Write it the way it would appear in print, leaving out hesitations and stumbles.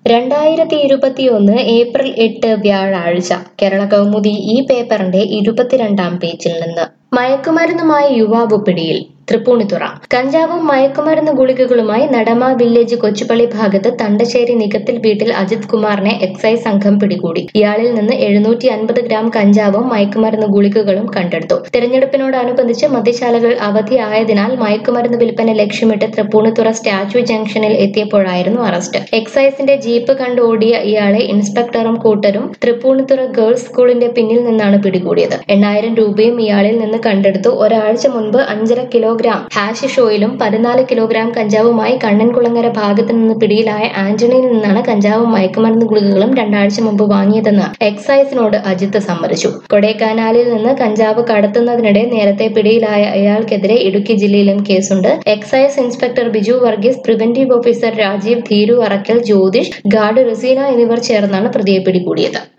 2021 April 8 വ്യാഴാഴ്ച കേരള കൗമുദി ഈ പേപ്പറിന്റെ 22-ാം പേജിൽ നിന്ന് മയക്കുമരുന്നുമായി യുവാവ് പിടിയിൽ തൃപ്പൂണിത്തുറ കഞ്ചാവും മയക്കുമരുന്ന് ഗുളികകളുമായി നടമ വില്ലേജ് കൊച്ചുപള്ളി ഭാഗത്ത് തണ്ടശ്ശേരി നികത്തിൽ വീട്ടിൽ അജിത് കുമാറിനെ എക്സൈസ് സംഘം പിടികൂടി. ഇയാളിൽ നിന്ന് 750 ഗ്രാം കഞ്ചാവും മയക്കുമരുന്ന് ഗുളികകളും കണ്ടെടുത്തു. തെരഞ്ഞെടുപ്പിനോടനുബന്ധിച്ച് മദ്യശാലകൾ അവധിയായതിനാൽ മയക്കുമരുന്ന് വിൽപ്പന ലക്ഷ്യമിട്ട് തൃപ്പൂണിത്തുറ സ്റ്റാച്യു ജംഗ്ഷനിൽ എത്തിയപ്പോഴായിരുന്നു അറസ്റ്റ്. എക്സൈസിന്റെ ജീപ്പ് കണ്ട് ഓടിയ ഇയാളെ ഇൻസ്പെക്ടറും കൂട്ടരും തൃപ്പൂണിത്തുറ ഗേൾസ് സ്കൂളിന്റെ പിന്നിൽ നിന്നാണ് പിടികൂടിയത്. 8000 രൂപയും ഇയാളിൽ നിന്ന് കണ്ടെടുത്തു. ഒരാഴ്ച മുൻപ് 5.5 കിലോഗ്രാം ഹാഷിഷ് ഓയിലും 14 കിലോഗ്രാം കഞ്ചാവുമായി കണ്ണൻകുളങ്ങര ഭാഗത്ത് നിന്ന് പിടിയിലായ ആന്റണിയിൽ നിന്നാണ് കഞ്ചാവും മയക്കുമരുന്ന് ഗുളികകളും 2 ആഴ്ച മുമ്പ് വാങ്ങിയതെന്ന് എക്സൈസിനോട് അജിത്ത് സമ്മതിച്ചു. കൊടൈക്കനാലിൽ നിന്ന് കഞ്ചാവ് കടത്തുന്നതിനിടെ നേരത്തെ പിടിയിലായ ഇയാൾക്കെതിരെ ഇടുക്കി ജില്ലയിലും കേസുണ്ട്. Excise inspector Biju Varghese, preventive officer Rajeev, Dheeru Arakkal, Jyothish, guard Raseena എന്നിവർ ചേർന്നാണ് പ്രതിയെ പിടികൂടിയത്.